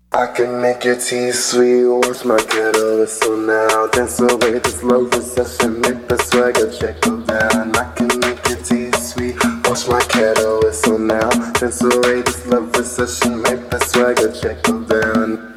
I can make your tea sweet, wash my kettle, whistle now. Dance away this love recession, make the swagger check go down. I can make your tea sweet, wash my kettle, whistle now. Dance away this love recession, make the swagger check go down.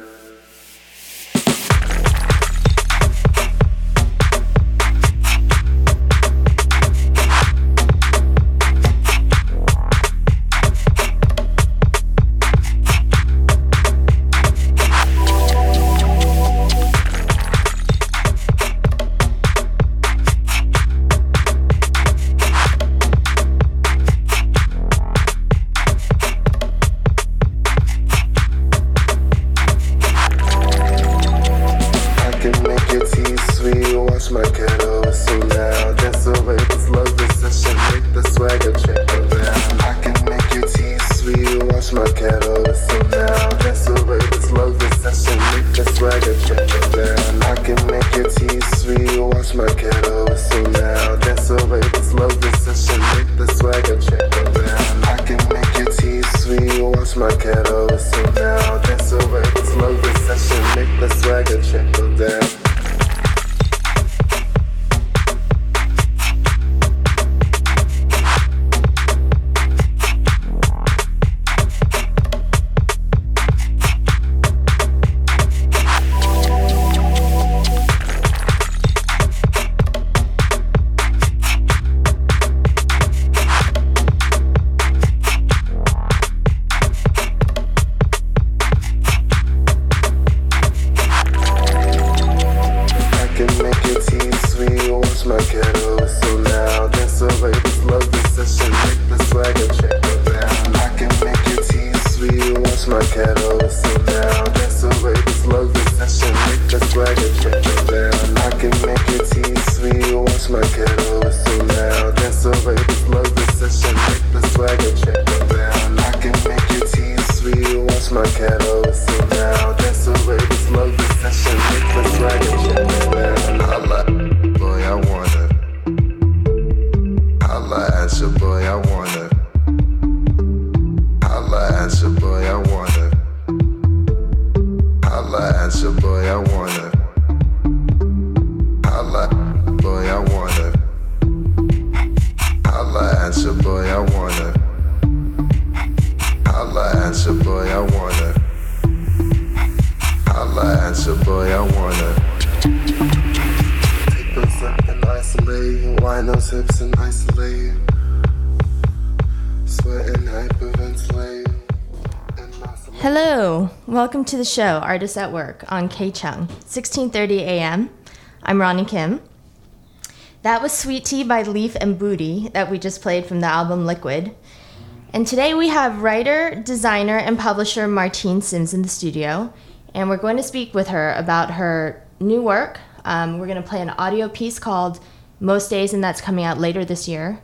Hello, welcome to the show, Artists at Work on KCHUNG, 1630 AM. I'm Ronnie Kim. That was Sweet Tea by Leaf and Booty that we just played from the album Liquid. And today we have writer, designer, and publisher Martine Sims in the studio, and we're going to speak with her about her new work. We're going to play an audio piece called Most Days, and that's coming out later this year.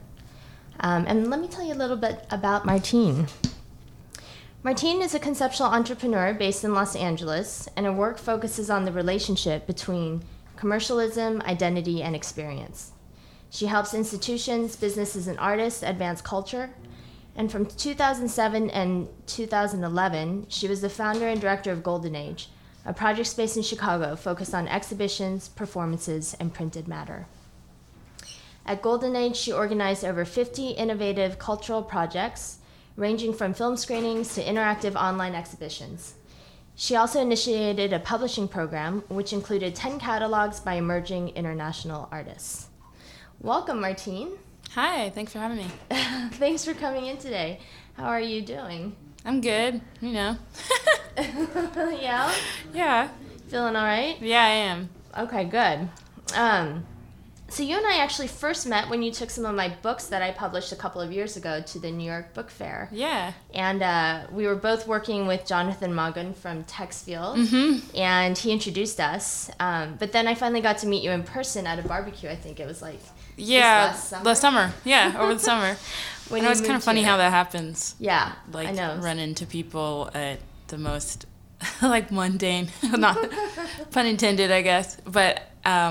And let me tell you a little bit about Martine. Martine is a conceptual entrepreneur based in Los Angeles, and her work focuses on the relationship between commercialism, identity, and experience. She helps institutions, businesses, and artists advance culture. And from 2007 and 2011, she was the founder and director of Golden Age, a project space in Chicago focused on exhibitions, performances, and printed matter. At Golden Age, she organized over 50 innovative cultural projects, ranging from film screenings to interactive online exhibitions. She also initiated a publishing program, which included 10 catalogs by emerging international artists. Welcome, Martine. Hi, thanks for having me. Thanks for coming in today. How are you doing? I'm good, you know. Yeah? Yeah. Feeling all right? Yeah, I am. Okay, good. So you and I actually first met when you took some of my books that I published a couple of years ago to the New York Book Fair. Yeah. And we were both working with Jonathan Magun from Texfield, and he introduced us. But then I finally got to meet you in person at a barbecue, I think it was like last summer. Yeah, over the summer. When it's kind of funny how that happens. Yeah, like, I know. Run into people at the most, like, mundane, not pun intended, I guess, but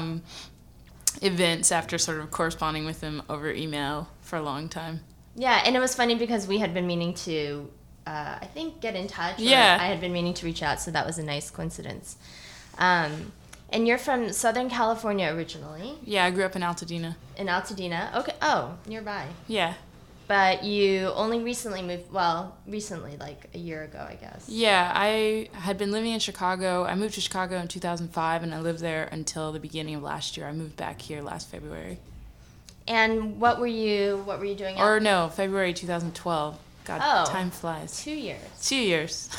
events after sort of corresponding with them over email for a long time. Yeah, and it was funny because we had been meaning to I think, get in touch. Yeah. I had been meaning to reach out, so that was a nice coincidence. And you're from Southern California originally. Yeah, I grew up in Altadena. In Altadena. Okay. Oh, nearby. Yeah. But you only recently moved, recently, like a year ago, I guess. Yeah, I had been living in Chicago. I moved to Chicago in 2005, and I lived there until the beginning of last year. I moved back here last February. And what were you doing? Or no, February 2012. God, time flies. 2 years. 2 years.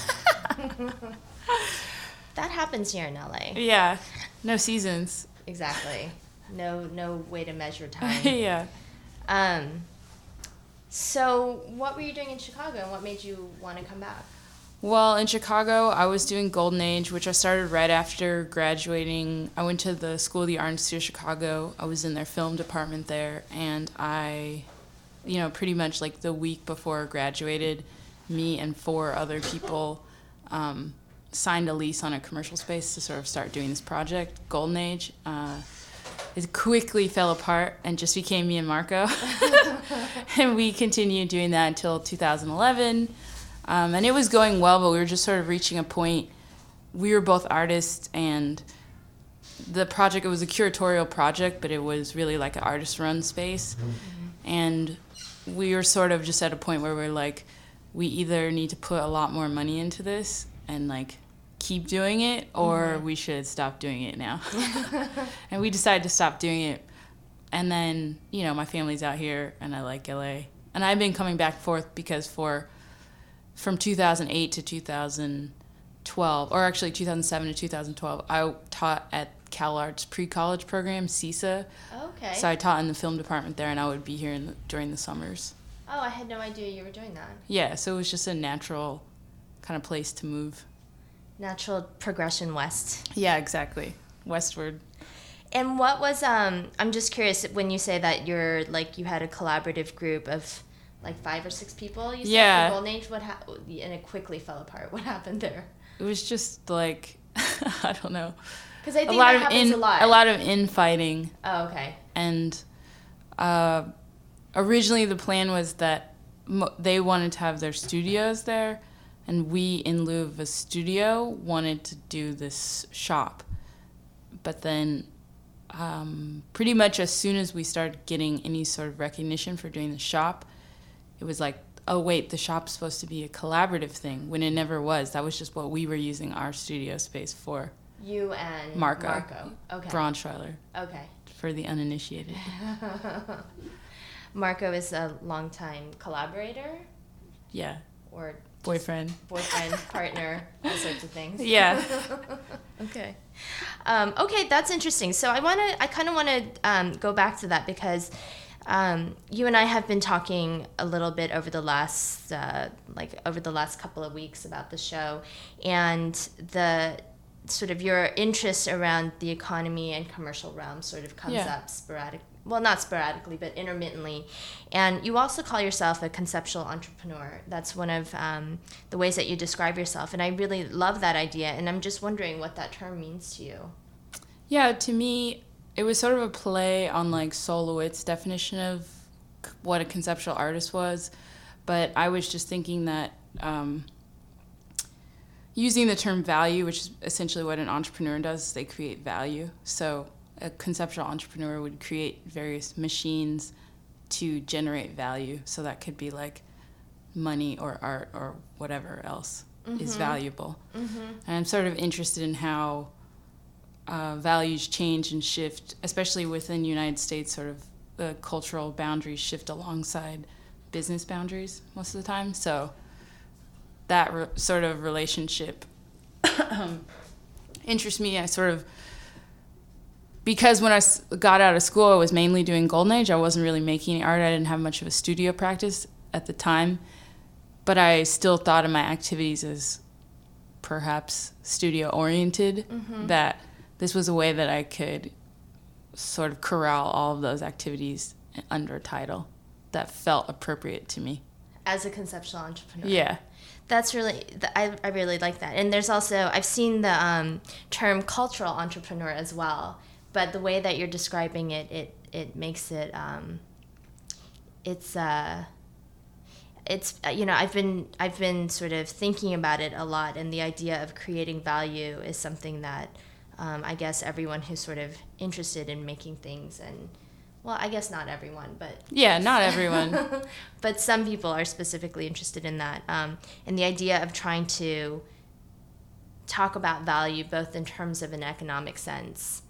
That happens here in LA. Yeah, no seasons. Exactly. No way to measure time. Yeah. So what were you doing in Chicago, and what made you want to come back? Well, in Chicago, I was doing Golden Age, which I started right after graduating. I went to the School of the Art Institute of Chicago. I was in their film department there, and I, pretty much like the week before I graduated, me and 4 other people signed a lease on a commercial space to sort of start doing this project, Golden Age. It quickly fell apart and just became me and Marco. And we continued doing that until 2011. And it was going well, but we were just sort of reaching a point. We were both artists, and the project, it was a curatorial project, but it was really like an artist-run space. Mm-hmm. And we were sort of just at a point where we're like, we either need to put a lot more money into this and like keep doing it, or we should stop doing it now. And we decided to stop doing it. And then, my family's out here, and I like LA. And I've been coming back and forth because from 2008 to 2012, or actually 2007 to 2012, I taught at CalArt's pre-college program, CISA. Okay. So I taught in the film department there, and I would be here during the summers. Oh, I had no idea you were doing that. Yeah, so it was just a natural kind of place to move. Natural progression west. Yeah, exactly. Westward. And what was, I'm just curious, when you say that you had a collaborative group of like 5 or 6 people, you said, for Golden Age, and it quickly fell apart. What happened there? It was just like, I don't know. Because I think that happens a lot. A lot of infighting. Oh, okay. And originally the plan was that they wanted to have their studios there, and we, in lieu of a studio, wanted to do this shop. But then pretty much as soon as we started getting any sort of recognition for doing the shop, it was like, oh, wait, the shop's supposed to be a collaborative thing, when it never was. That was just what we were using our studio space for. You and Marco. Okay. Braunschweiler. Okay. For the uninitiated. Marco is a longtime collaborator? Yeah. Or boyfriend, partner, all sorts of things. Yeah. Okay. Okay, that's interesting. So I kind of want to go back to that because you and I have been talking a little bit over the last couple of weeks about the show, and the sort of your interest around the economy and commercial realm sort of comes up sporadic. Well, not sporadically, but intermittently. And you also call yourself a conceptual entrepreneur. That's one of the ways that you describe yourself. And I really love that idea. And I'm just wondering what that term means to you. Yeah, to me, it was sort of a play on like Solowit's definition of what a conceptual artist was. But I was just thinking that using the term value, which is essentially what an entrepreneur does, they create value. So a conceptual entrepreneur would create various machines to generate value. So that could be like money or art or whatever else is valuable. Mm-hmm. And I'm sort of interested in how values change and shift, especially within the United States. Sort of the cultural boundaries shift alongside business boundaries most of the time. So that sort of relationship interests me. I sort of, because when I got out of school, I was mainly doing Golden Age. I wasn't really making any art. I didn't have much of a studio practice at the time. But I still thought of my activities as perhaps studio-oriented, that this was a way that I could sort of corral all of those activities under a title that felt appropriate to me. As a conceptual entrepreneur. Yeah. That's really, I really like that. And there's also, I've seen the term cultural entrepreneur as well. But the way that you're describing it, it makes it, it's I've been sort of thinking about it a lot, and the idea of creating value is something that I guess everyone who's sort of interested in making things, and well, I guess not everyone, but yeah, not everyone, but some people are specifically interested in that, and the idea of trying to talk about value both in terms of an economic sense,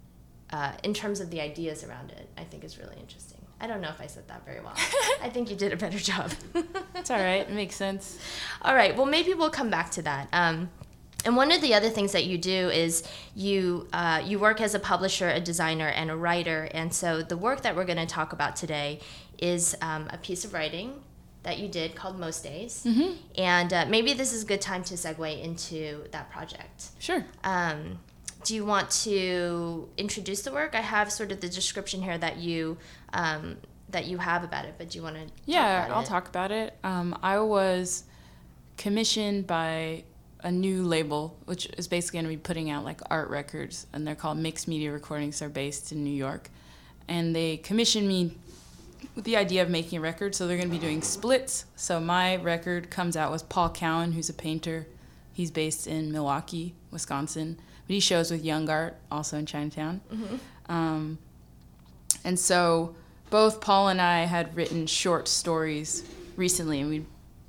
in terms of the ideas around it, I think is really interesting. I don't know if I said that very well. I think you did a better job. It's all right. It makes sense. All right. Well, maybe we'll come back to that. And one of the other things that you do is you work as a publisher, a designer, and a writer. And so the work that we're going to talk about today is a piece of writing that you did called Most Days. Mm-hmm. And maybe this is a good time to segue into that project. Sure. Do you want to introduce the work? I have sort of the description here that you have about it, but do you want to I'll talk about it. I was commissioned by a new label, which is basically going to be putting out like art records, and they're called Mixed Media Recordings. They're based in New York. And they commissioned me with the idea of making a record, so they're going to be doing splits. So my record comes out with Paul Cowan, who's a painter. He's based in Milwaukee, Wisconsin. But he shows with Young Art, also in Chinatown. Mm-hmm. And so both Paul and I had written short stories recently,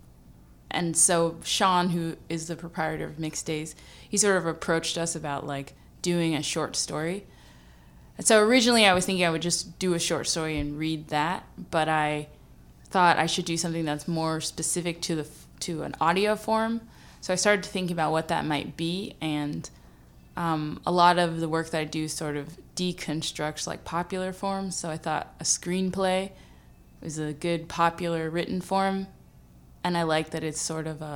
and so Sean, who is the proprietor of Mixed Days, he sort of approached us about like doing a short story. And so originally I was thinking I would just do a short story and read that, but I thought I should do something that's more specific to an audio form. So I started thinking about what that might be, and a lot of the work that I do sort of deconstructs like popular forms. So I thought a screenplay was a good popular written form, and I like that it's sort of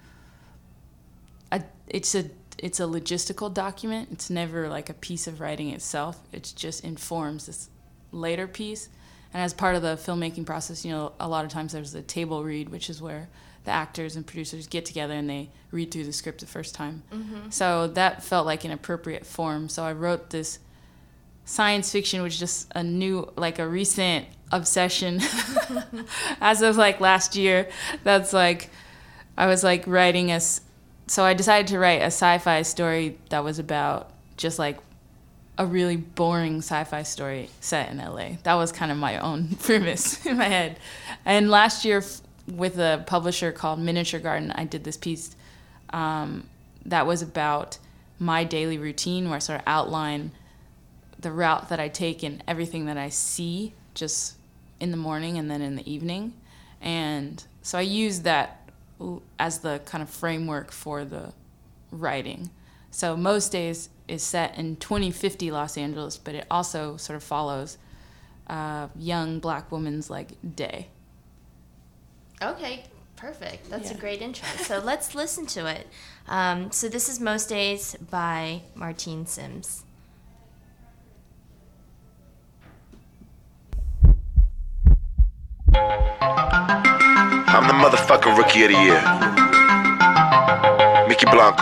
it's a logistical document. It's never like a piece of writing itself. It just informs this later piece. And as part of the filmmaking process, a lot of times there's the table read, which is where the actors and producers get together and they read through the script the first time. Mm-hmm. So that felt like an appropriate form. So I wrote this science fiction, which is just a recent obsession as of like last year. That's like, I was like writing so I decided to write a sci-fi story that was about just like a really boring sci-fi story set in LA. That was kind of my own premise in my head. And last year, with a publisher called Miniature Garden, I did this piece that was about my daily routine, where I sort of outline the route that I take and everything that I see just in the morning and then in the evening. And so I used that as the kind of framework for the writing. So Most Days is set in 2050 Los Angeles, but it also sort of follows a young black woman's like day. Okay, perfect. That's a great intro. So let's listen to it. So this is Most Days by Martine Sims. I'm the motherfucking Rookie of the Year. Mickey Blanco.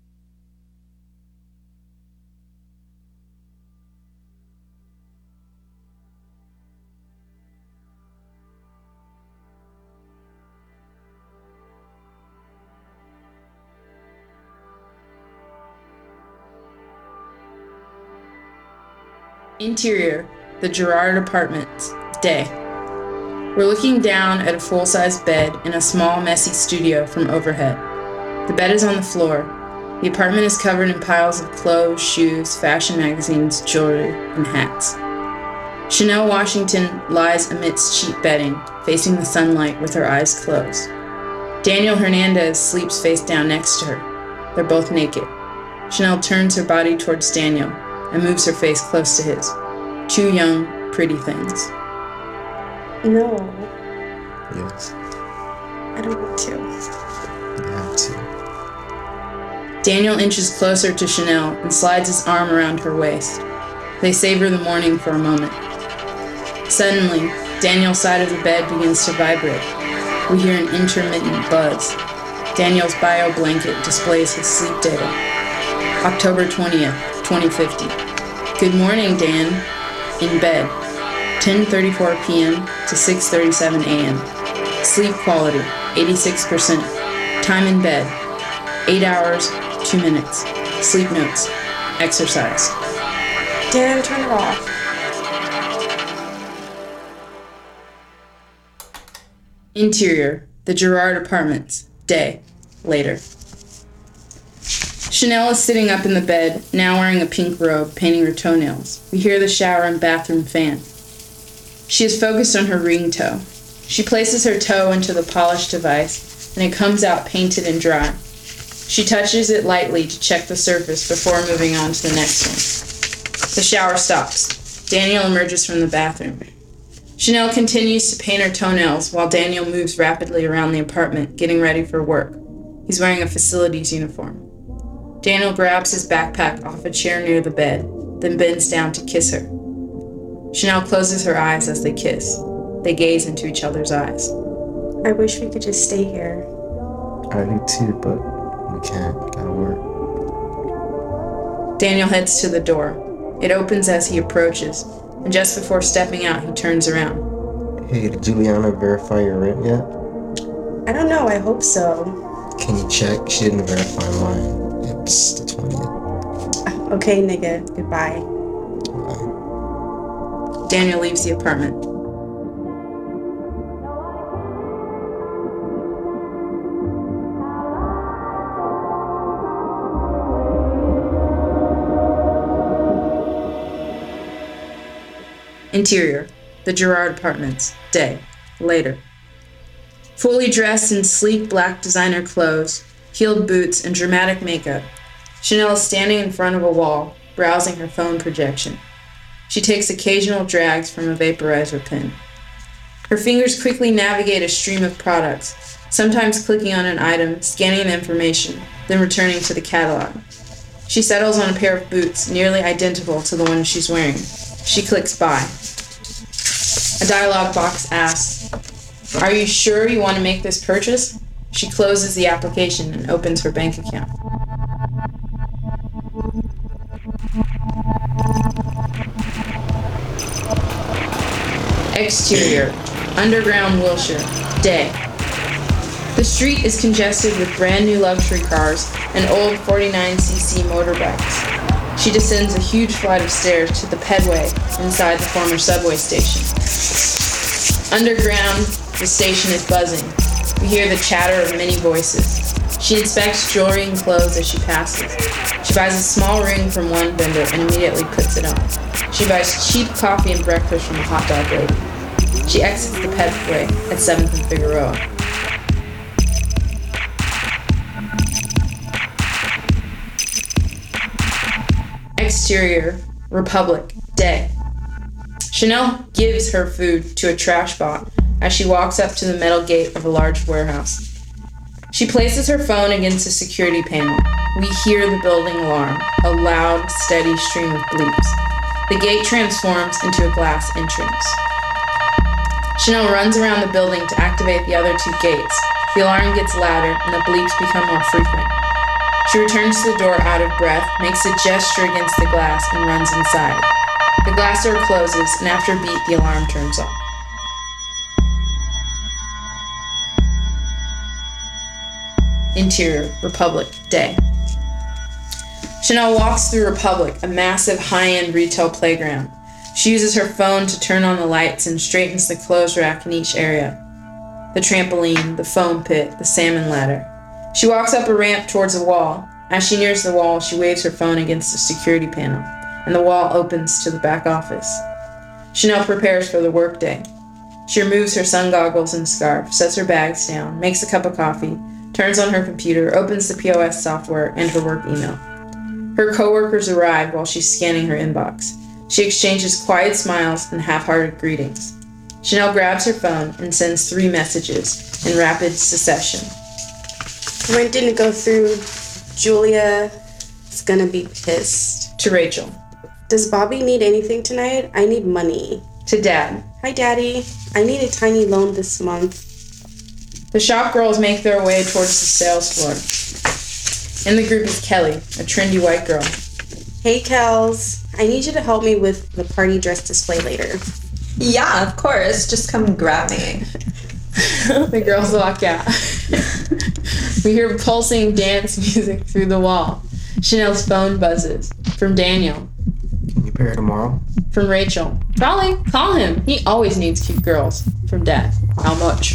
Interior, the Girard Apartments, day. We're looking down at a full-size bed in a small, messy studio from overhead. The bed is on the floor. The apartment is covered in piles of clothes, shoes, fashion magazines, jewelry, and hats. Chanel Washington lies amidst cheap bedding, facing the sunlight with her eyes closed. Daniel Hernandez sleeps face down next to her. They're both naked. Chanel turns her body towards Daniel and moves her face close to his. Two young, pretty things. No. Yes. I don't want to. You have to. Daniel inches closer to Chanel and slides his arm around her waist. They savor the morning for a moment. Suddenly, Daniel's side of the bed begins to vibrate. We hear an intermittent buzz. Daniel's bio blanket displays his sleep data. October 20th, 2050. Good morning, Dan. In bed. 10:34 p.m. to 6:37 a.m. Sleep quality, 86%. Time in bed, 8 hours, 2 minutes. Sleep notes, exercise. Dan, turn it off. Interior, the Girard Apartments. Day, later. Chanel is sitting up in the bed, now wearing a pink robe, painting her toenails. We hear the shower and bathroom fan. She is focused on her ring toe. She places her toe into the polished device, and it comes out painted and dry. She touches it lightly to check the surface before moving on to the next one. The shower stops. Daniel emerges from the bathroom. Chanel continues to paint her toenails while Daniel moves rapidly around the apartment, getting ready for work. He's wearing a facilities uniform. Daniel grabs his backpack off a chair near the bed, then bends down to kiss her. Chanel closes her eyes as they kiss. They gaze into each other's eyes. I wish we could just stay here. I do too, but we can't. Gotta work. Daniel heads to the door. It opens as he approaches, and just before stepping out, he turns around. Hey, did Juliana verify your rent yet? I don't know, I hope so. Can you check? She didn't verify mine. It's the 20th. Okay, nigga, goodbye. Daniel leaves the apartment. Interior, the Girard Apartments. Day, later. Fully dressed in sleek black designer clothes, heeled boots, and dramatic makeup, Chanel is standing in front of a wall, browsing her phone projection. She takes occasional drags from a vaporizer pen. Her fingers quickly navigate a stream of products, sometimes clicking on an item, scanning the information, then returning to the catalog. She settles on a pair of boots nearly identical to the one she's wearing. She clicks buy. A dialog box asks, "Are you sure you want to make this purchase?" She closes the application and opens her bank account. Exterior, underground Wilshire. Day. The street is congested with brand new luxury cars and old 49cc motorbikes. She descends a huge flight of stairs to the pedway inside the former subway station. Underground, the station is buzzing. We hear the chatter of many voices. She inspects jewelry and clothes as she passes. She buys a small ring from one vendor and immediately puts it on. She buys cheap coffee and breakfast from a hot dog lady. She exits the pedway at 7th and Figueroa. Exterior, Republic, day. Chanel gives her food to a trash bot as she walks up to the metal gate of a large warehouse. She places her phone against a security panel. We hear the building alarm, a loud, steady stream of bleeps. The gate transforms into a glass entrance. Chanel runs around the building to activate the other two gates. The alarm gets louder and the bleeps become more frequent. She returns to the door out of breath, makes a gesture against the glass, and runs inside. The glass door closes, and after a beat, the alarm turns off. Interior, Republic, day. Chanel walks through Republic, a massive high-end retail playground. She uses her phone to turn on the lights and straightens the clothes rack in each area. The trampoline, the foam pit, the salmon ladder. She walks up a ramp towards a wall. As she nears the wall, she waves her phone against the security panel, and the wall opens to the back office. Chanel prepares for the workday. She removes her sun goggles and scarf, sets her bags down, makes a cup of coffee, turns on her computer, opens the POS software and her work email. Her coworkers arrive while she's scanning her inbox. She exchanges quiet smiles and half-hearted greetings. Chanel grabs her phone and sends 3 messages in rapid succession. Rent didn't go through. Julia is gonna be pissed. To Rachel. Does Bobby need anything tonight? I need money. To Dad. Hi, Daddy. I need a tiny loan this month. The shop girls make their way towards the sales floor. In the group is Kelly, a trendy white girl. Hey, Kels. I need you to help me with the party dress display later. Yeah, of course. Just come grab me. The girls walk out. We hear pulsing dance music through the wall. Chanel's phone buzzes. From Daniel. Can you pair tomorrow? From Rachel. Probably. Call him. He always needs cute girls. From Dad. How much?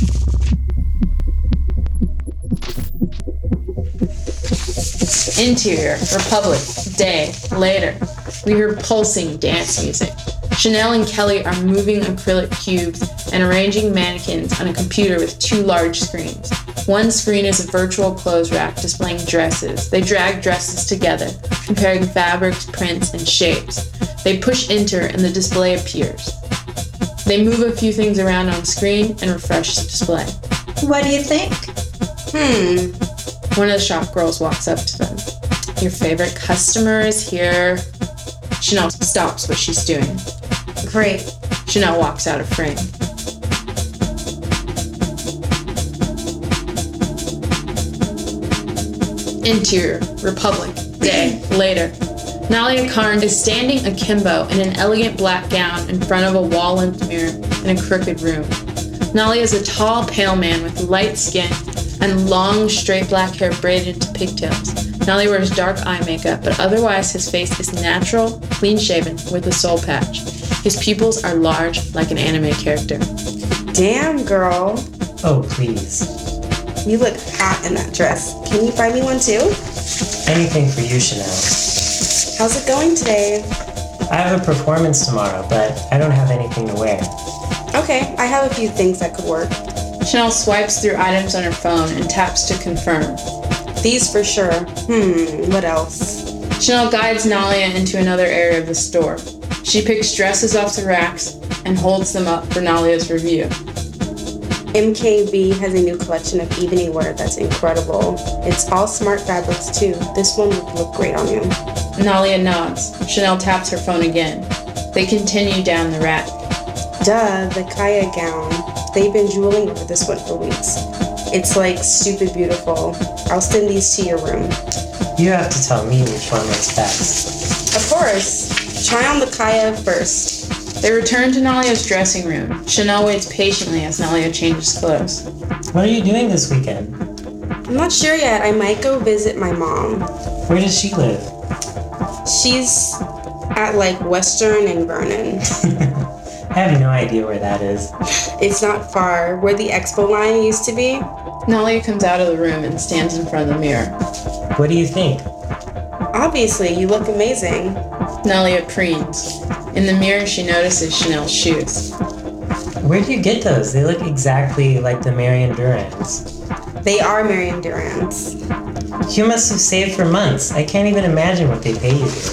Interior. Republic. Day. Later. We hear pulsing dance music. Chanel and Kelly are moving acrylic cubes and arranging mannequins on a computer with 2 large screens. One screen is a virtual clothes rack displaying dresses. They drag dresses together, comparing fabrics, prints, and shapes. They push enter and the display appears. They move a few things around on screen and refresh the display. What do you think? One of the shop girls walks up to them. Your favorite customer is here. Chanel stops what she's doing. Great. Chanel walks out of frame. Interior, Republic, day, later. Nalia Karn is standing akimbo in an elegant black gown in front of a wall-length mirror in a crooked room. Nalia is a tall, pale man with light skin and long, straight black hair braided into pigtails. Nalia wears dark eye makeup, but otherwise his face is natural, clean-shaven, with a soul patch. His pupils are large, like an anime character. Damn, girl. Oh, please. You look hot in that dress. Can you buy me one too? Anything for you, Chanel. How's it going today? I have a performance tomorrow, but I don't have anything to wear. Okay, I have a few things that could work. Chanel swipes through items on her phone and taps to confirm. These for sure. What else? Chanel guides Nalia into another area of the store. She picks dresses off the racks and holds them up for Nalia's review. MKB has a new collection of evening wear that's incredible. It's all smart fabrics too. This one would look great on you. Nalia nods. Chanel taps her phone again. They continue down the rack. Duh, the Kaya gown. They've been drooling over this one for weeks. It's like stupid beautiful. I'll send these to your room. You have to tell me which one looks best. Of course. Try on the Kaya first. They return to Nalia's dressing room. Chanel waits patiently as Nalia changes clothes. What are you doing this weekend? I'm not sure yet. I might go visit my mom. Where does she live? She's at like Western and Vernon. I have no idea where that is. It's not far. Where the expo line used to be. Nalia comes out of the room and stands in front of the mirror. What do you think? Obviously, you look amazing. Nalia preens. In the mirror, she notices Chanel's shoes. Where do you get those? They look exactly like the Marion Durans. They are Marion Durans. You must have saved for months. I can't even imagine what they pay you here.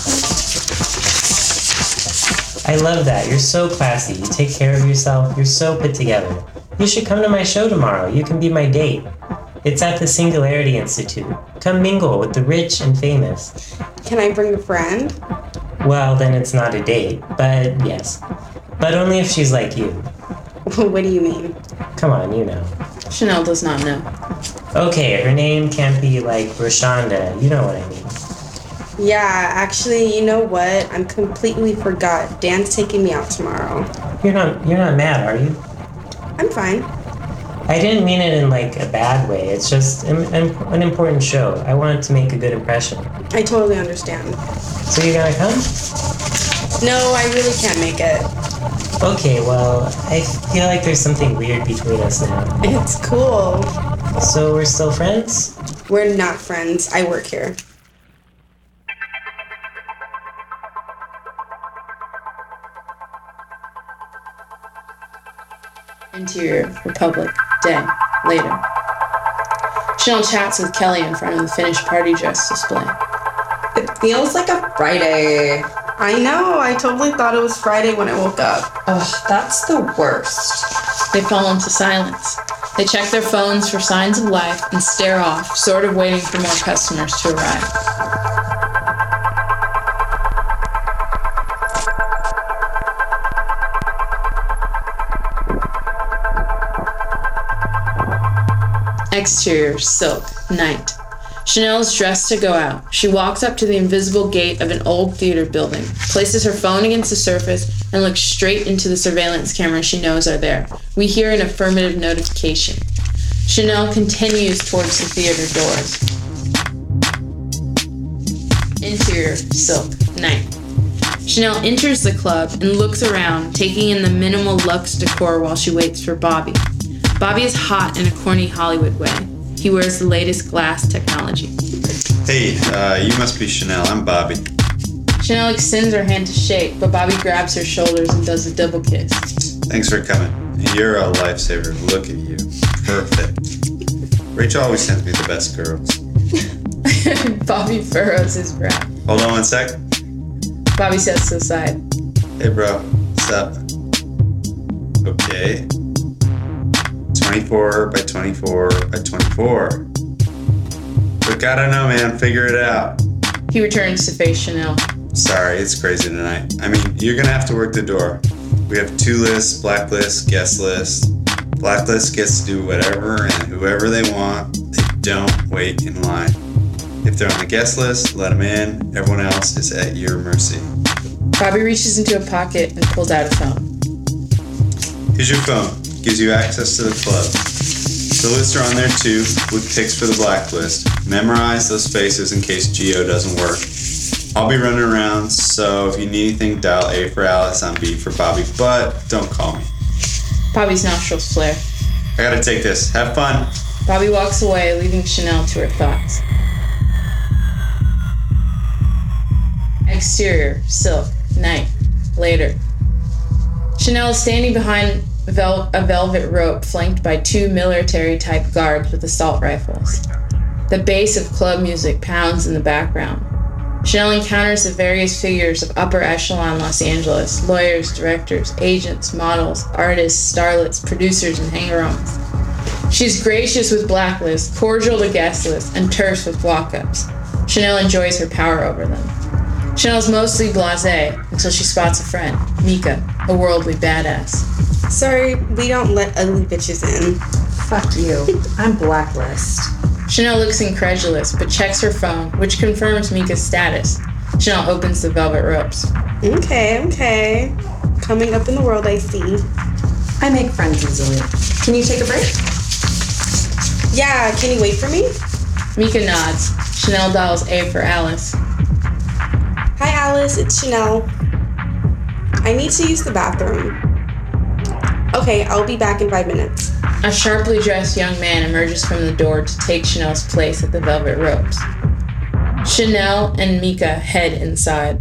I love that. You're so classy. You take care of yourself. You're so put together. You should come to my show tomorrow. You can be my date. It's at the Singularity Institute. Come mingle with the rich and famous. Can I bring a friend? Well, then it's not a date, but yes. But only if she's like you. What do you mean? Come on, you know. Chanel does not know. Okay, her name can't be like Roshonda. You know what I mean. Yeah, actually, you know what? I completely forgot. Dan's taking me out tomorrow. You're not mad, are you? I'm fine. I didn't mean it in like a bad way. It's just an important show. I wanted to make a good impression. I totally understand. So you gonna come? No, I really can't make it. Okay, well, I feel like there's something weird between us now. It's cool. So we're still friends? We're not friends. I work here. Interior, Republic, day, later. Chanel chats with Kelly in front of the finished party dress display. It feels like a Friday. I know. I totally thought it was Friday when I woke up. Ugh, that's the worst. They fall into silence. They check their phones for signs of life and stare off, sort of waiting for more customers to arrive. Exterior, silk, night. Chanel is dressed to go out. She walks up to the invisible gate of an old theater building, places her phone against the surface, and looks straight into the surveillance cameras she knows are there. We hear an affirmative notification. Chanel continues towards the theater doors. Interior, silk, night. Chanel enters the club and looks around, taking in the minimal luxe decor while she waits for Bobby. Bobby is hot in a corny Hollywood way. He wears the latest glass technology. Hey, you must be Chanel. I'm Bobby. Chanel extends her hand to shake, but Bobby grabs her shoulders and does a double kiss. Thanks for coming. You're a lifesaver. Look at you. Perfect. Rachel always sends me the best girls. Bobby furrows his brow. Hold on 1 sec. Bobby steps to the side. Hey, bro. What's up? Okay. 24 by 24 by 24. Look, I don't know, man. Figure it out. He returns to face Chanel. Sorry, it's crazy tonight. I mean, you're gonna have to work the door. We have 2 lists, blacklist, guest list. Blacklist gets to do whatever and whoever they want. They don't wait in line. If they're on the guest list, let them in. Everyone else is at your mercy. Bobby reaches into a pocket and pulls out a phone. Here's your phone. Gives you access to the club. The lists are on there too, with pics for the blacklist. Memorize those faces in case Geo doesn't work. I'll be running around, so if you need anything, dial A for Alice on B for Bobby, but don't call me. Bobby's nostrils flare. I gotta take this. Have fun. Bobby walks away, leaving Chanel to her thoughts. Exterior, silk, night, later. Chanel is standing behind a velvet rope flanked by 2 military-type guards with assault rifles. The bass of club music pounds in the background. Chanel encounters the various figures of upper echelon Los Angeles, lawyers, directors, agents, models, artists, starlets, producers, and hanger-ons. She's gracious with blacklist, cordial to guest list, and terse with walk-ups. Chanel enjoys her power over them. Chanel's mostly blasé until she spots a friend, Mika, a worldly badass. Sorry, we don't let ugly bitches in. Fuck you. I'm blacklist. Chanel looks incredulous, but checks her phone, which confirms Mika's status. Chanel opens the velvet ropes. Okay. Coming up in the world, I see. I make friends easily. Can you take a break? Yeah, can you wait for me? Mika nods. Chanel dials A for Alice. Hi, Alice, it's Chanel. I need to use the bathroom. Okay, I'll be back in 5 minutes. A sharply dressed young man emerges from the door to take Chanel's place at the velvet ropes. Chanel and Mika head inside.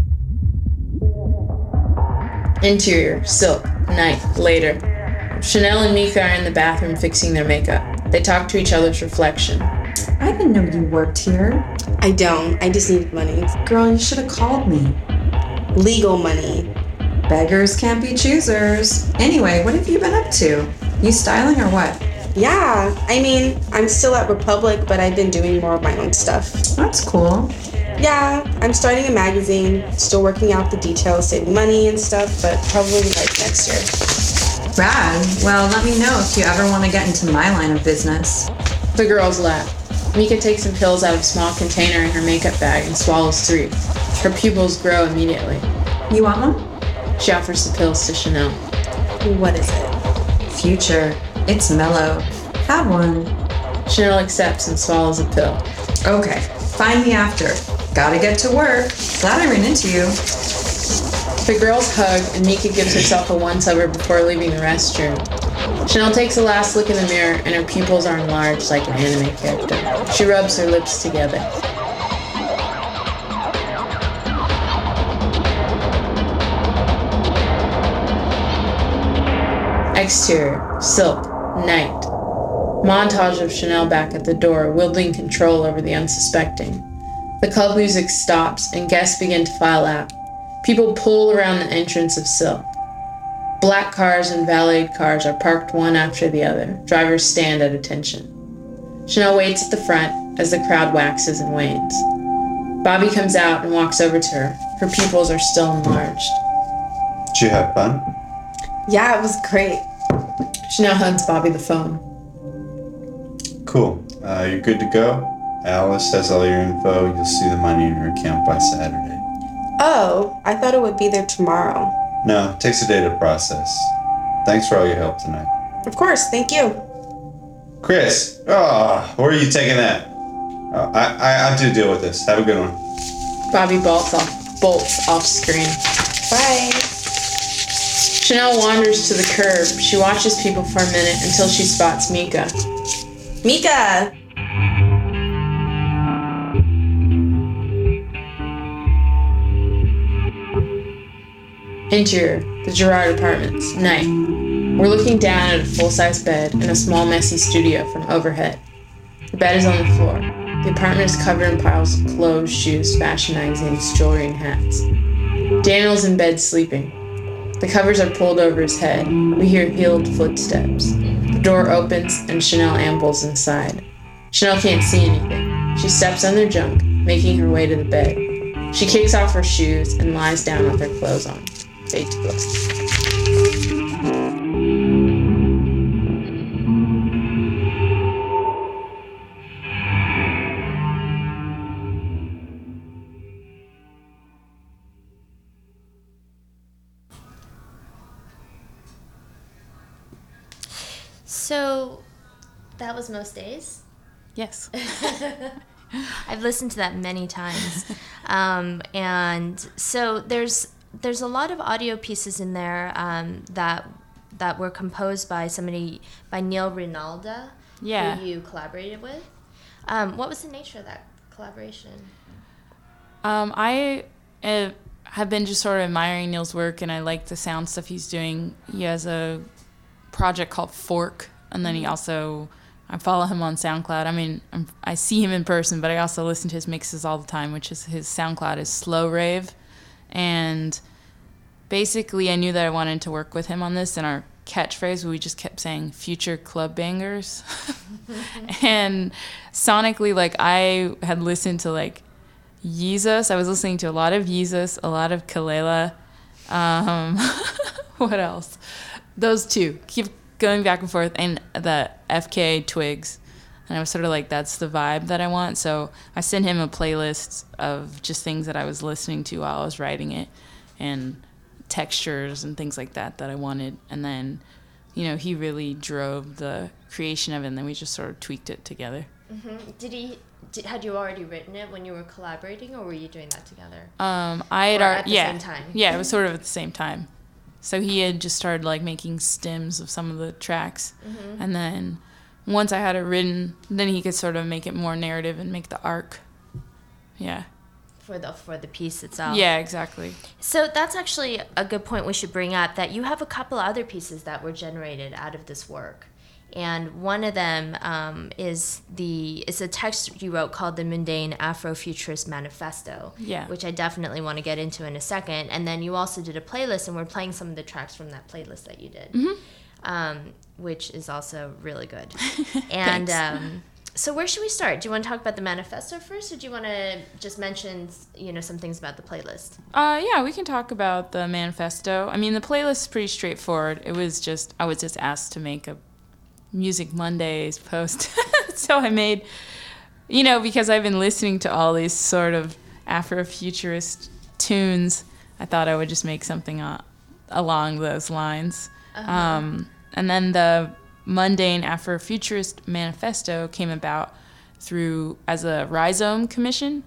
Interior, silk, night, later. Chanel and Mika are in the bathroom fixing their makeup. They talk to each other's reflection. I didn't know you worked here. I don't. I just needed money. Girl, you should have called me. Legal money. Beggars can't be choosers. Anyway, what have you been up to? You styling or what? Yeah, I mean, I'm still at Republic, but I've been doing more of my own stuff. That's cool. Yeah, I'm starting a magazine, still working out the details, saving money and stuff, but probably like next year. Rad. Well, let me know if you ever want to get into my line of business. The girls laugh. Mika takes some pills out of a small container in her makeup bag and swallows 3. Her pupils grow immediately. You want one? She offers the pills to Chanel. What is it? Future. It's mellow. Have one. Chanel accepts and swallows a pill. Okay. Find me after. Gotta get to work. Glad I ran into you. The girls hug and Mika gives herself a once-over before leaving the restroom. Chanel takes a last look in the mirror and her pupils are enlarged like an anime character. She rubs her lips together. Exterior, silk, night. Montage of Chanel back at the door, wielding control over the unsuspecting. The club music stops and guests begin to file out. People pull around the entrance of Silk. Black cars and valeted cars are parked one after the other. Drivers stand at attention. Chanel waits at the front as the crowd waxes and wanes. Bobby comes out and walks over to her. Her pupils are still enlarged. Did you have fun? Yeah, it was great. Chanel hands Bobby the phone. Cool. You good to go? Alice has all your info. You'll see the money in your account by Saturday. Oh, I thought it would be there tomorrow. No, it takes a day to process. Thanks for all your help tonight. Of course, thank you. Chris! Oh, where are you taking that? I have to deal with this. Have a good one. Bobby bolts off screen. Bye. Chanel wanders to the curb. She watches people for a minute until she spots Mika. Mika! Interior, the Girard Apartments, night. We're looking down at a full-size bed in a small, messy studio from overhead. The bed is on the floor. The apartment is covered in piles of clothes, shoes, fashion magazines, jewelry, and hats. Daniel's in bed sleeping. The covers are pulled over his head. We hear heeled footsteps. The door opens and Chanel ambles inside. Chanel can't see anything. She steps on their junk, making her way to the bed. She kicks off her shoes and lies down with her clothes on. Fade to black. So, that was Most Days? Yes. I've listened to that many times. And so there's a lot of audio pieces in there that were composed by Neil Rinalda, Yeah. who you collaborated with. What was the nature of that collaboration? I have been just sort of admiring Neil's work, and I like the sound stuff he's doing. He has a project called Fork, and then I follow him on SoundCloud. I mean, I see him in person, but I also listen to his mixes all the time, which is his SoundCloud is Slow Rave. And basically, I knew that I wanted to work with him on this, and our catchphrase, we just kept saying future club bangers. And sonically, like, I had listened to, like, Yeezus. I was listening to a lot of Yeezus, a lot of Kalela. What else? Those two. Keep going back and forth. And the FK Twigs. And I was sort of like, that's the vibe that I want. So I sent him a playlist of just things that I was listening to while I was writing it. And textures and things like that I wanted. And then, he really drove the creation of it. And then we just sort of tweaked it together. Mm-hmm. Had you already written it when you were collaborating, or were you doing that together? At the same time? Yeah, it was sort of at the same time. So he had just started like making stems of some of the tracks, and then once I had it written, then he could sort of make it more narrative and make the arc. Yeah. For the piece itself. Yeah, exactly. So that's actually a good point we should bring up, that you have a couple other pieces that were generated out of this work. And one of them is a text you wrote called the Mundane Afrofuturist Manifesto, which I definitely want to get into in a second. And then you also did a playlist, and we're playing some of the tracks from that playlist that you did, which is also really good. And so where should we start? Do you want to talk about the manifesto first, or do you want to just mention some things about the playlist? Yeah, we can talk about the manifesto. I mean, the playlist is pretty straightforward. I was just asked to make a Music Mondays post. So I made, because I've been listening to all these sort of Afrofuturist tunes, I thought I would just make something along those lines. And then the Mundane Afrofuturist Manifesto came about as a Rhizome commission.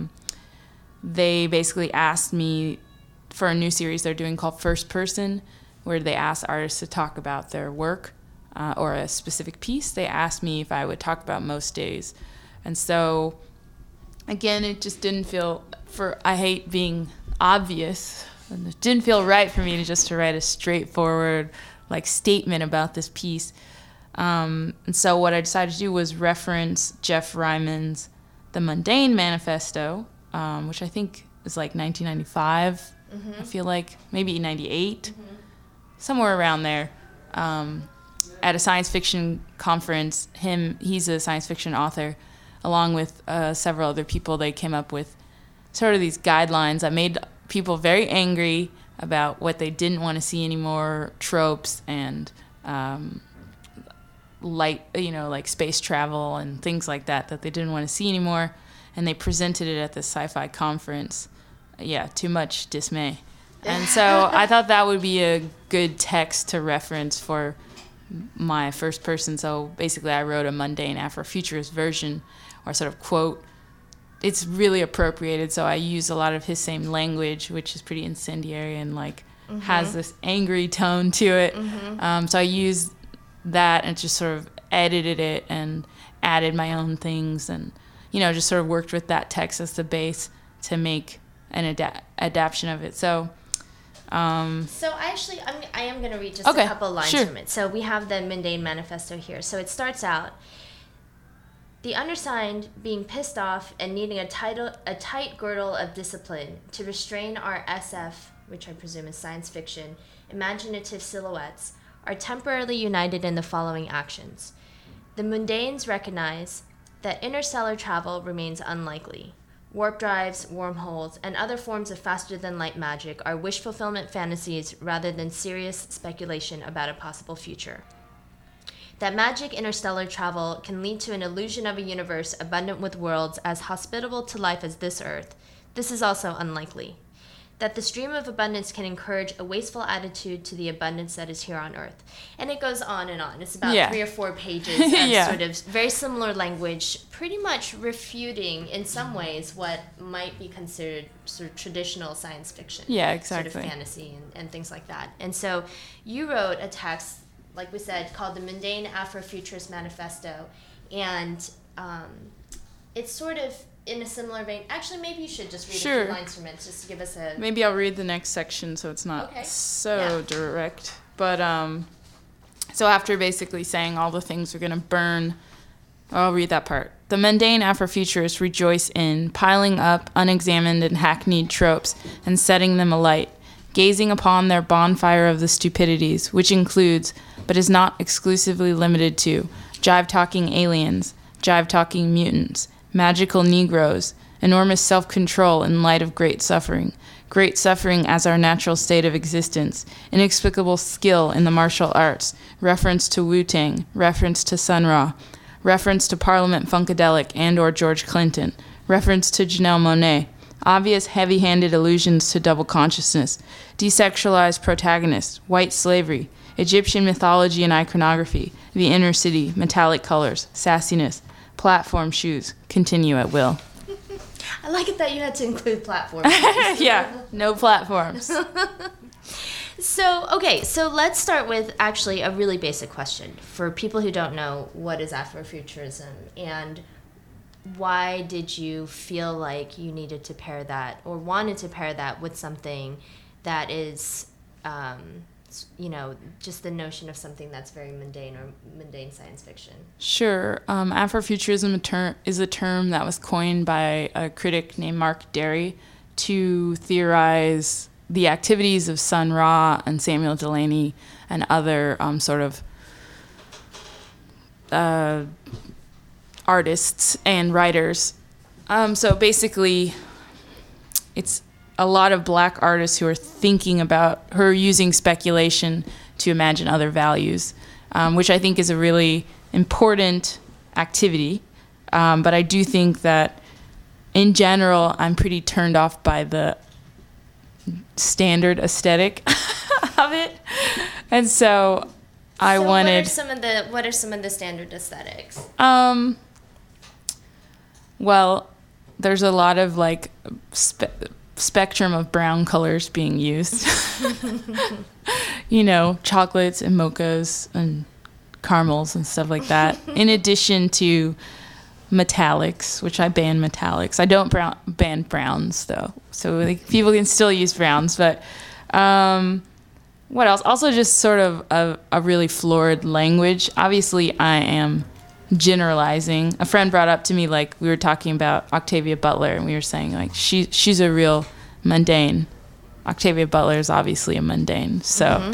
They basically asked me for a new series they're doing called First Person, where they ask artists to talk about their work. Or a specific piece. They asked me if I would talk about Most Days. And so, again, it just didn't feel, I hate being obvious, and it didn't feel right for me to write a straightforward, statement about this piece. And so what I decided to do was reference Jeff Ryman's The Mundane Manifesto, which I think is 1995, I feel like, maybe 98, somewhere around there. At a science fiction conference, he's a science fiction author, along with several other people. They came up with sort of these guidelines that made people very angry about what they didn't want to see anymore, tropes and light, like space travel and things like that they didn't want to see anymore. And they presented it at the sci-fi conference. Yeah, too much dismay. And so I thought that would be a good text to reference for my first person. So basically I wrote a mundane Afrofuturist version, or sort of quote. It's really appropriated, so I use a lot of his same language, which is pretty incendiary and like has this angry tone to it. So I used that and just sort of edited it and added my own things, and just sort of worked with that text as the base to make an adaptation of it. So I am going to read just a couple lines from it. So we have the Mundane Manifesto here. So it starts out, the undersigned being pissed off and needing a tight girdle of discipline to restrain our SF, which I presume is science fiction, imaginative silhouettes, are temporarily united in the following actions. The mundanes recognize that interstellar travel remains unlikely. Warp drives, wormholes, and other forms of faster-than-light magic are wish fulfillment fantasies rather than serious speculation about a possible future. That magic interstellar travel can lead to an illusion of a universe abundant with worlds as hospitable to life as this Earth. This is also unlikely. That the stream of abundance can encourage a wasteful attitude to the abundance that is here on Earth. And it goes on and on. It's about 3 or 4 pages of sort of very similar language, pretty much refuting in some ways what might be considered sort of traditional science fiction. Yeah, exactly. Sort of fantasy and things like that. And so you wrote a text, like we said, called the Mundane Afrofuturist Manifesto. And it's sort of in a similar vein. Actually, maybe you should just read a few lines from it just to give us a... Maybe I'll read the next section so it's not direct. But so after basically saying all the things we're going to burn, I'll read that part. The mundane Afrofuturists rejoice in piling up unexamined and hackneyed tropes and setting them alight, gazing upon their bonfire of the stupidities, which includes, but is not exclusively limited to, jive-talking aliens, jive-talking mutants, magical Negroes, enormous self-control in light of great suffering as our natural state of existence, inexplicable skill in the martial arts, reference to Wu-Tang, reference to Sun Ra, reference to Parliament Funkadelic and or George Clinton, reference to Janelle Monáe, obvious heavy-handed allusions to double consciousness, desexualized protagonists, white slavery, Egyptian mythology and iconography, the inner city, metallic colors, sassiness, platform shoes, continue at will. I like it that you had to include platforms. Yeah, no platforms. So let's start with actually a really basic question for people who don't know what is Afrofuturism and why did you feel like you needed to pair that or wanted to pair that with something that is just the notion of something that's very mundane or mundane science fiction? Sure. Afrofuturism is a term that was coined by a critic named Mark Derry to theorize the activities of Sun Ra and Samuel Delany and other artists and writers. So basically, it's a lot of black artists who are using speculation to imagine other values, which I think is a really important activity. But I do think that in general, I'm pretty turned off by the standard aesthetic of it. And so I wanted... What are some of the standard aesthetics? Well, there's a lot of like spectrum of brown colors being used. Chocolates and mochas and caramels and stuff like that. In addition to metallics, which I ban metallics. I don't ban browns though. So people can still use browns, but what else? Also just sort of a really florid language. Obviously I am generalizing. A friend brought up to me, like, we were talking about Octavia Butler, and we were saying, like, she's a real mundane. Octavia Butler is obviously a mundane. So,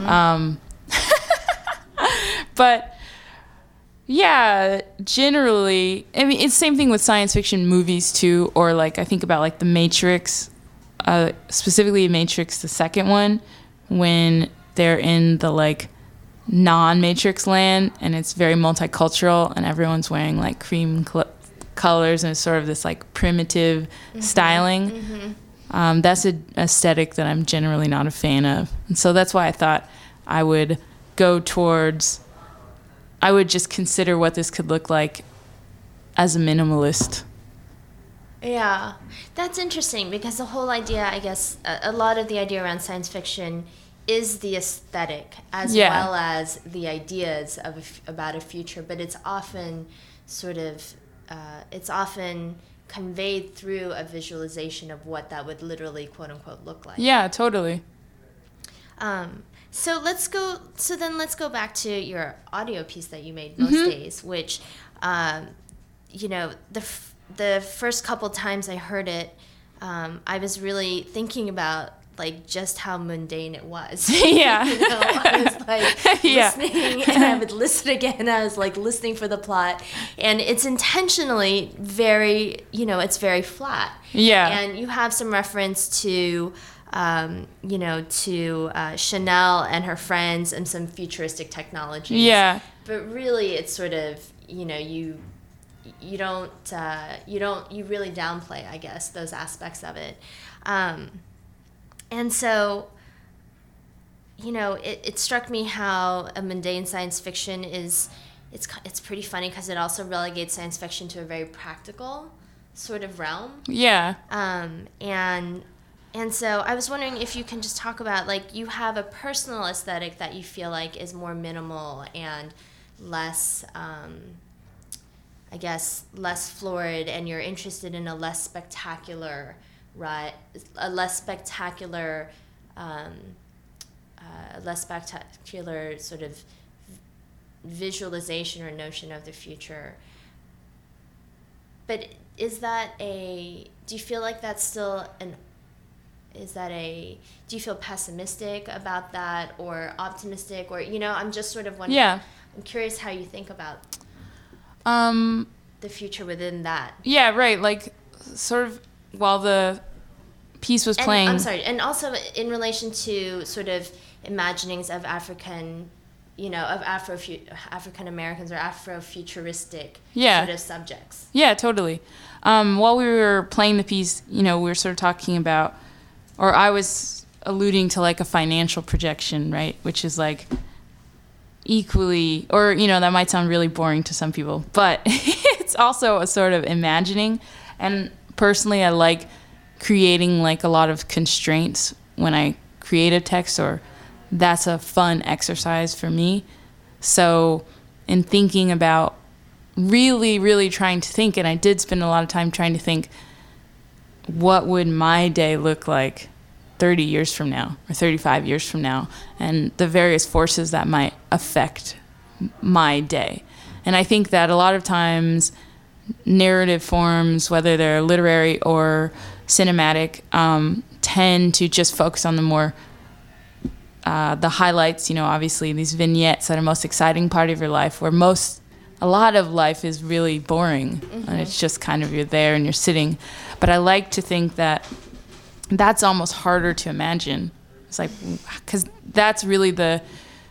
but yeah, generally, I mean, it's the same thing with science fiction movies too, or like I think about like The Matrix, specifically Matrix, the second one, when they're in the like non-Matrix land, and it's very multicultural, and everyone's wearing like cream colors, and it's sort of this like primitive styling. That's an aesthetic that I'm generally not a fan of, and so that's why I thought I would just consider what this could look like as a minimalist. Yeah, that's interesting, because the whole idea, I guess, a lot of the idea around science fiction is the aesthetic as well as the ideas about a future, but it's often sort of, it's often conveyed through a visualization of what that would literally, quote unquote, look like. Yeah, totally. So let's go back to your audio piece that you made most days, which, the first couple times I heard it, I was really thinking about like just how mundane it was. Yeah. I was like listening, and I would listen again. I was like listening for the plot, and it's intentionally very, it's very flat. Yeah. And you have some reference to, Chanel and her friends and some futuristic technologies. Yeah. But really, it's sort of, you really downplay, I guess, those aspects of it. And so, it struck me how a mundane science fiction it's pretty funny, because it also relegates science fiction to a very practical sort of realm. Yeah. And so I was wondering if you can just talk about, like, you have a personal aesthetic that you feel like is more minimal and less, I guess, less florid, and you're interested in a less spectacular sort of visualization or notion of the future. But do you feel like that's still do you feel pessimistic about that, or optimistic, or, I'm just sort of wondering. Yeah. I'm curious how you think about the future within that. Yeah, right. Like, sort of while the piece was playing. I'm sorry, and also in relation to sort of imaginings of African, of African Americans or Afrofuturistic sort of subjects. Yeah, totally. While we were playing the piece, we were sort of talking about, or I was alluding to like a financial projection, right? Which is like equally, or, that might sound really boring to some people, but it's also a sort of imagining. And personally, I like creating like a lot of constraints when I create a text, or that's a fun exercise for me. So in thinking about really, really trying to think, and I did spend a lot of time trying to think, what would my day look like 30 years from now or 35 years from now, and the various forces that might affect my day. And I think that a lot of times narrative forms, whether they're literary or cinematic, tend to just focus on the more the highlights, obviously these vignettes that are most exciting part of your life, where a lot of life is really boring, and it's just kind of, you're there and you're sitting. But I like to think that that's almost harder to imagine. It's like, because that's really the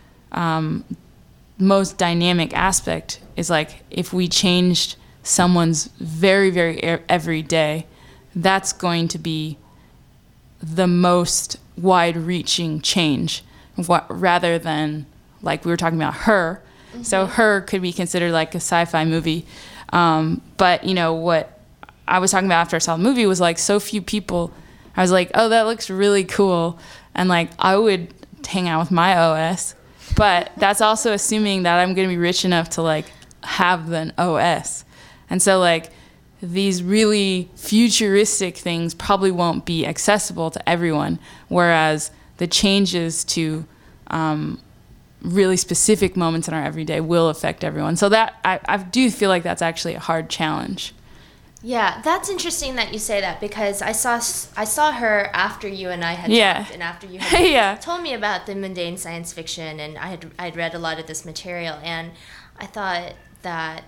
most dynamic aspect, is like, if we changed someone's very, very every day, that's going to be the most wide-reaching change, rather than, like we were talking about, Her. So Her could be considered like a sci-fi movie. But, what I was talking about after I saw the movie was like, so few people, I was like, oh, that looks really cool. And like, I would hang out with my OS. But that's also assuming that I'm going to be rich enough to like have an OS. And so like, these really futuristic things probably won't be accessible to everyone, whereas the changes to really specific moments in our everyday will affect everyone. So that I do feel like that's actually a hard challenge. Yeah, that's interesting that you say that, because I saw Her after you and I had talked, and after you had told me about the mundane science fiction, and I'd read a lot of this material, and I thought that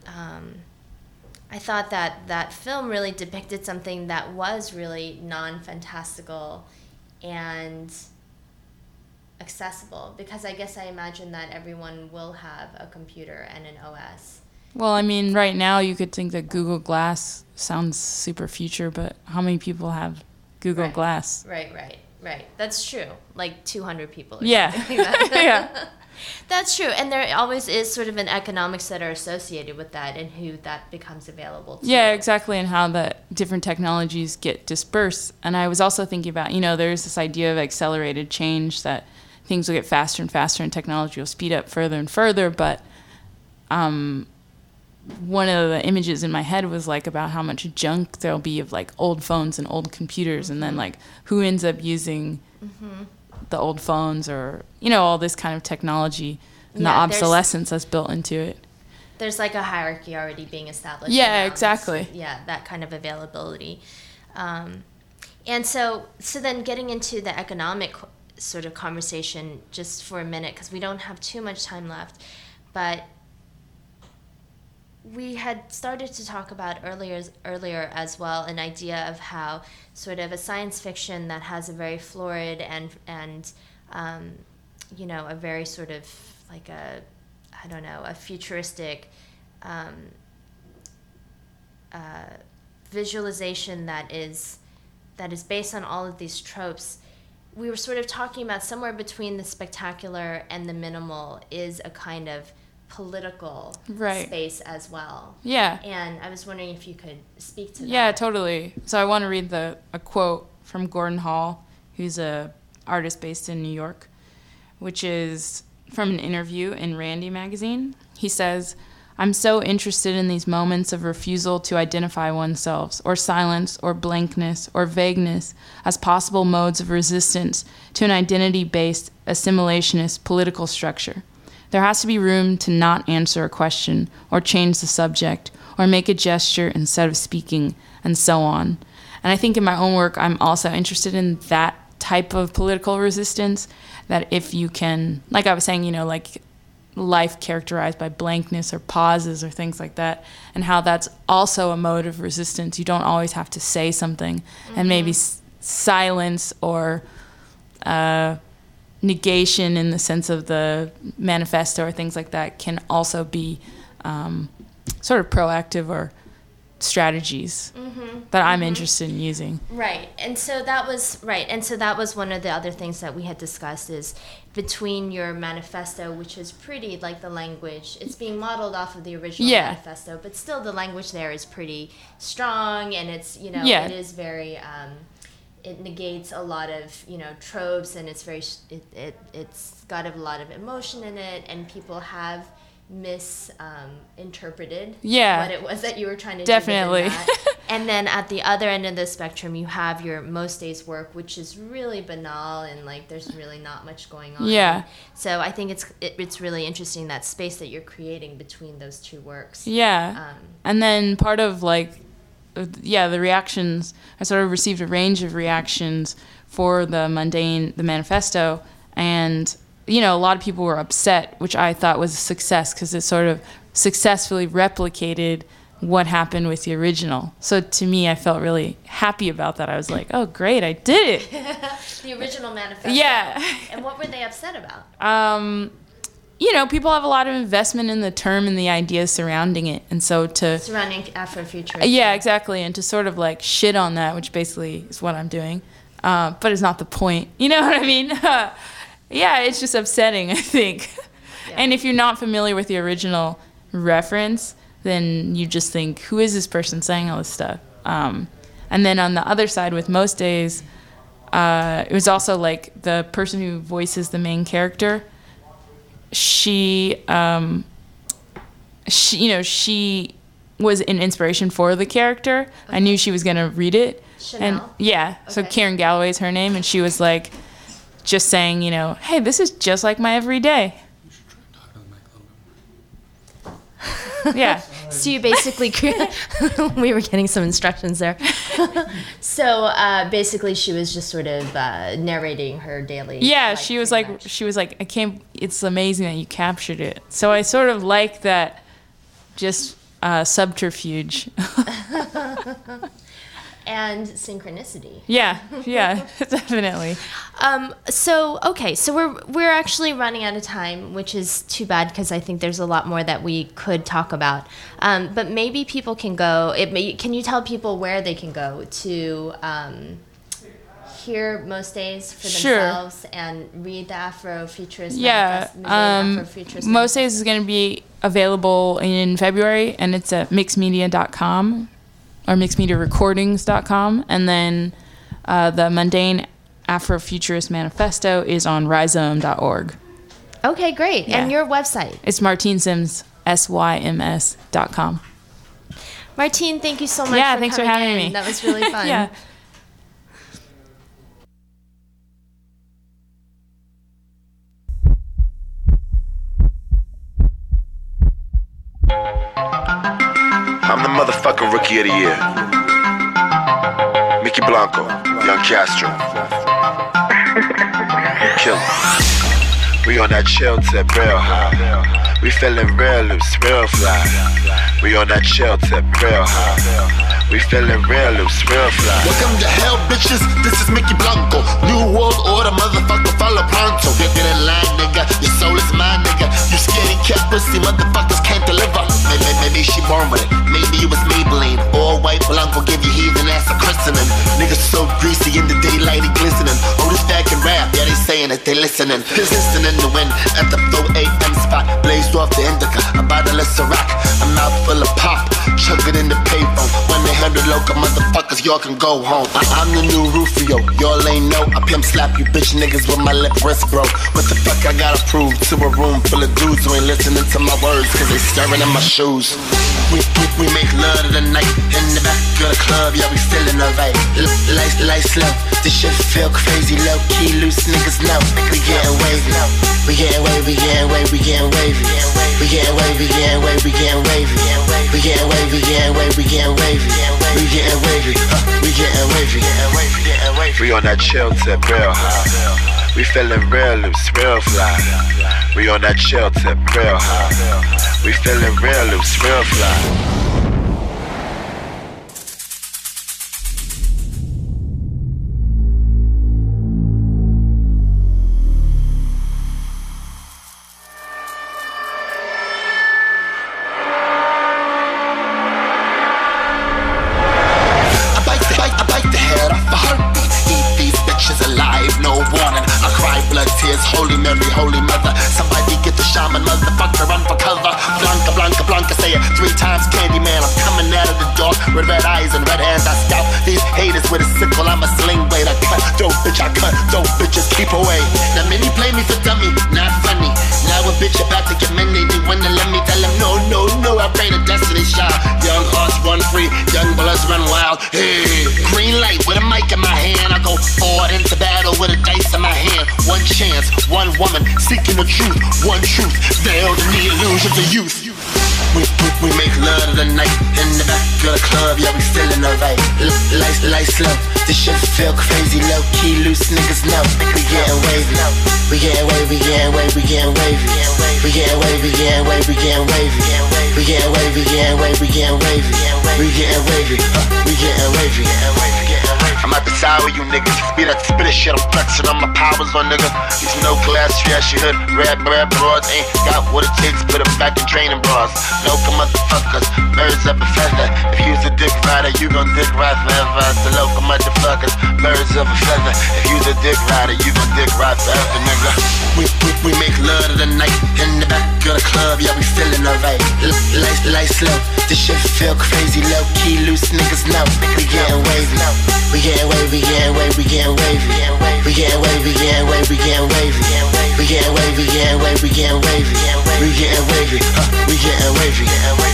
that film really depicted something that was really non-fantastical and accessible, because I guess I imagine that everyone will have a computer and an OS. Well, I mean, right now you could think that Google Glass sounds super future, but how many people have Google Glass? Right. That's true. Like 200 people. Or Yeah. something like that. Yeah. That's true. And there always is sort of an economics that are associated with that and who that becomes available to. Yeah, exactly, and how the different technologies get dispersed. And I was also thinking about, there's this idea of accelerated change, that things will get faster and faster and technology will speed up further and further. But one of the images in my head was like about how much junk there'll be of like old phones and old computers, and then like who ends up using the old phones, or all this kind of technology and the obsolescence that's built into it. There's like a hierarchy already being established. Yeah, exactly. That kind of availability. And so then getting into the economic sort of conversation just for a minute, because we don't have too much time left, but we had started to talk about earlier as well an idea of how sort of a science fiction that has a very florid and a very sort of like a futuristic visualization that is based on all of these tropes. We were sort of talking about somewhere between the spectacular and the minimal is a kind of political space as well. Yeah. And I was wondering if you could speak to that. Yeah, totally. So I want to read a quote from Gordon Hall, who's a artist based in New York, which is from an interview in Randy magazine. He says, "I'm so interested in these moments of refusal to identify oneself, or silence, or blankness, or vagueness as possible modes of resistance to an identity-based assimilationist political structure. There has to be room to not answer a question, or change the subject, or make a gesture instead of speaking, and so on." And I think in my own work, I'm also interested in that type of political resistance, that if you can, like I was saying, like life characterized by blankness or pauses or things like that, and how that's also a mode of resistance. You don't always have to say something, and maybe silence or negation in the sense of the manifesto or things like that can also be sort of proactive or strategies that I'm interested in using. Right. And so that was one of the other things that we had discussed, is between your manifesto, which is pretty like the language, it's being modeled off of the original manifesto, but still the language there is pretty strong, and it's, it is very it negates a lot of tropes, and it's very it's got a lot of emotion in it, and people have misinterpreted what it was that you were trying to definitely do within that. And then at the other end of the spectrum, you have your most days work, which is really banal, and like there's really not much going on. Yeah. So I think it's really interesting, that space that you're creating between those two works. Yeah. And then part of the reactions, I sort of received a range of reactions for the manifesto, and a lot of people were upset, which I thought was a success, because it sort of successfully replicated what happened with the original. So to me, I felt really happy about that. I was like, oh, great, I did it. The original manifesto. Yeah. And what were they upset about? People have a lot of investment in the term and the ideas surrounding it. And so surrounding Afrofuturism. Yeah, exactly. And to sort of like shit on that, which basically is what I'm doing, but it's not the point. You know what I mean? Yeah, it's just upsetting, I think. Yeah. And if you're not familiar with the original reference, then you just think, who is this person saying all this stuff? And then on the other side, with Most Days, it was also like the person who voices the main character, she was an inspiration for the character. Okay. I knew she was going to read it. Chanel? And so Karen Galloway is her name, and she was like, just saying, hey, this is just like my everyday. You should try talking to the mic a little bit more. Yeah. So you basically, we were getting some instructions there. So basically, she was just sort of narrating her daily. Yeah, life, she was like, I can't. It's amazing that you captured it. So I sort of like that, just subterfuge. And synchronicity. Yeah, definitely. So we're actually running out of time, which is too bad because I think there's a lot more that we could talk about. But maybe people can go. Can you tell people where they can go to hear Most Days for themselves and read the Afrofuturist? Afrofuturist Most Days is going to be available in February, and it's at mixedmedia.com. or mixedmediarecordings.com, and then the Mundane Afrofuturist Manifesto is on rhizome.org. Okay, great. Yeah. And your website? It's martinesims.com. Martine, thank you so much for thanks for having me. That was really fun. Yeah. I'm the motherfucking rookie of the year. Mickey Blanco, Young Castro. Killer. We on that chill tip, real high. We feeling real loose, real fly. We on that chill tip, real high. We feeling real loose, real fly. Welcome to hell, bitches. This is Mickey Blanco. New world order, motherfucker, follow pronto. Get in line, nigga. Your soul is mine, nigga. You skinny cat pussy, motherfuckers can't deliver. Maybe she born with it. Maybe it was Maybelline. All white Blanco give you heathen ass a christening. Niggas so greasy in the daylight, he glistening. Oh, this bag can rap. Yeah, they saying it, they listening. Pissing in the wind at the 4 a.m. spot. Blazed off the indica, a bottle of Ciroc. A mouth full of pop. Chug it in the payphone. 1-800 local motherfuckers, y'all can go home. I'm the new Rufio, y'all ain't know. I pimp slap you bitch niggas with my lip wrist, bro. What the fuck I gotta prove to a room full of dudes who ain't listening to my words, cause they staring in my shoes. We make love to the night in the back of the club, yeah, we feeling alright. Light slow, this shit feel crazy, low key, loose niggas know. We getting wavy, we getting wavy, we getting wavy, we getting wavy. We getting wavy, we getting wavy, we getting wavy. We getting wavy, we getting wavy, we getting wavy. We getting wavy, we getting wavy. We on that chill tip, real high. We feeling real loose, real fly. We on that chill tip, real high. We feeling real loose, real fly. Holy Mary, Holy Mother, somebody get the shaman, motherfucker, run for cover. Blanca, Blanca, Blanca, say it 3 times, Candyman. I'm coming out of the dark with red eyes and red hands. I scout these haters with a sickle. I'm a sling blade. I cut, dope bitch, I cut, dope bitches keep away. Now many play me for dummy, not funny. Now a bitch about to get many. They wanna let me tell them no, no, no. I pray the destiny shine. Young hearts run free, young bloods run wild. Hey, green light with a mic in my hand. I go forward into battle with a dice in my hand. One chance, one woman seeking the truth, one truth, veiled in the illusions of youth. We make love to the night in the back of the club, yeah, we feeling alright. Light slow, this shit feel crazy, low key, loose niggas know. We getting wavy, we getting wavy, we getting wavy, we getting wavy. We getting wavy, we getting wavy, we getting wavy. We getting wavy, we getting wavy, we getting wavy. We getting wavy, we getting wavy. I'm at the side with you niggas. Be that spit shit, I'm flexing on my powers on nigga. These no class, trashy hood, red broads ain't got what it takes, put them back in training bras. Local motherfuckers, birds of a feather. If you's a dick rider, you gon' dick ride forever. The local motherfuckers, birds of a feather. If you's a dick rider, you gon' dick ride forever, nigga. We make love to the night in the back of the club, yeah, we feeling alright. Light slow, this shit feel crazy, low key, loose niggas know. We getting wavy, we getting wavy, we getting wavy, we getting wavy. We getting wavy, we getting wavy, we getting wavy. We getting wavy, we getting wavy, we getting wavy. We getting wavy, we getting wavy.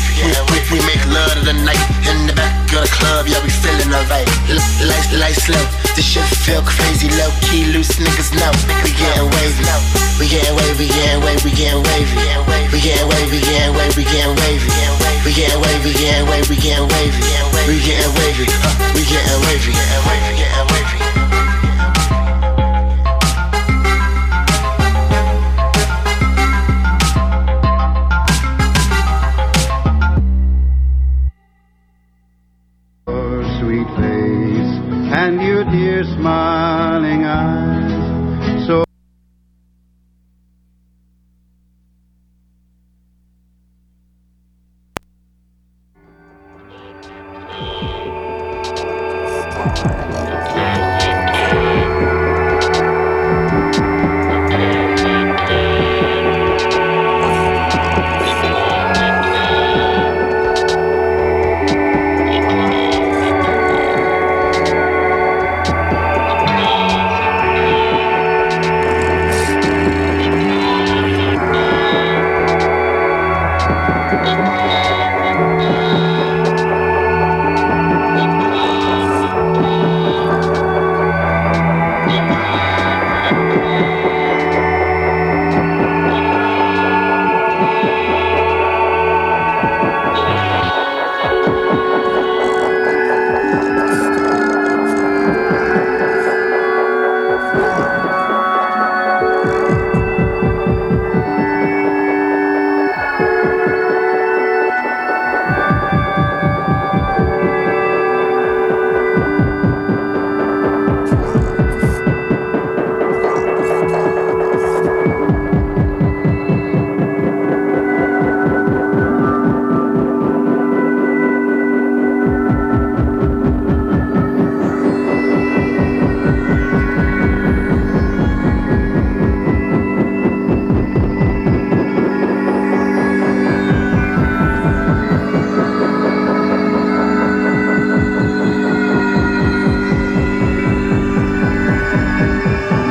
We make love to the night in the back of the club, yeah, we feeling alright. Light slow, this shit feel crazy, low key, loose niggas know. We getting wavy, we getting wavy, we getting wavy, we getting wavy. We getting wavy, we getting wavy, we getting wavy. We getting wavy, we getting wavy, we getting wavy. We getting wavy, we getting wavy. Sweet face. and your dear smiling eyes. So